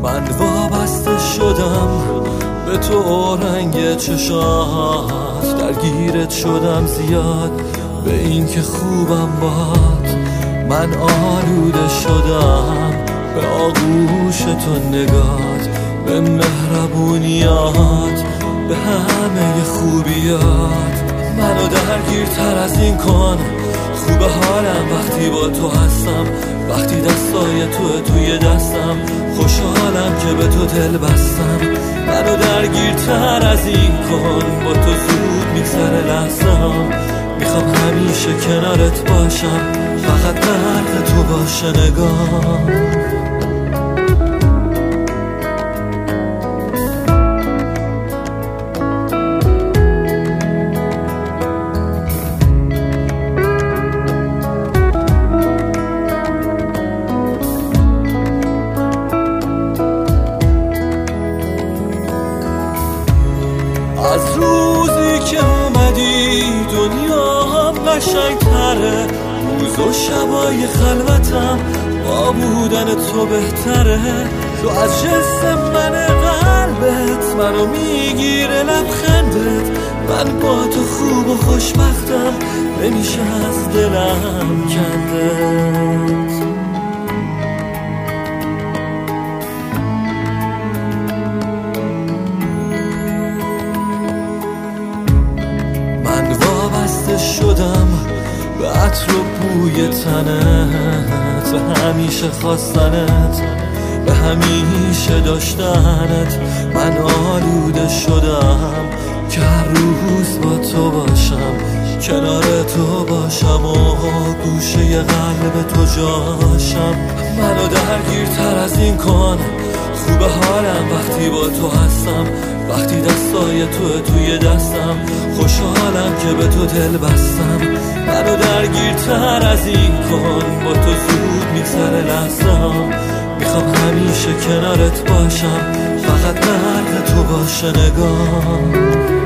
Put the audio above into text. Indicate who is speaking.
Speaker 1: من وابسته شدم به تو رنگ چشات، درگیرت شدم زیاد به این که خوبم باد. من آلوده شدم به آغوش تو نگات، به مهربونیات، به همه خوبیات. منو درگیرتر از این کن، خوب حالم وقتی با تو هستم، وقتی دستای توی دستم، خوشحالم که به تو دل بستم. منو درگیرتر از این کن، با تو زود میگذره لحظه‌ام، میخوام همیشه کنارت باشم، فقط غرق تو باشه نگام. از روزی که اومدی دنیام قشنگ‌تره، روز و شبای خلوتم با بودن تو بهتره. تو از جسم من قلبت منو میگیره لبخندت، من با تو خوب و خوشبختم، نمیشه از دلم کندت. وابسته شدم به عطر و بوی تنت، به همیشه خواستنت، به همیشه داشتنت. من آلوده شدم که هر روز با تو باشم، کنار تو باشم و گوشه قلب تو جاشم. منو درگیرتر از این کن، خوب حالم وقتی با تو هستم، وقتی دستای توی دستم، خوشحالم که به تو دل بستم. منو درگیرتر از این کن، با تو زود میگذره لحظه‌ام، میخوام همیشه کنارت باشم، فقط غرق تو باشه نگام.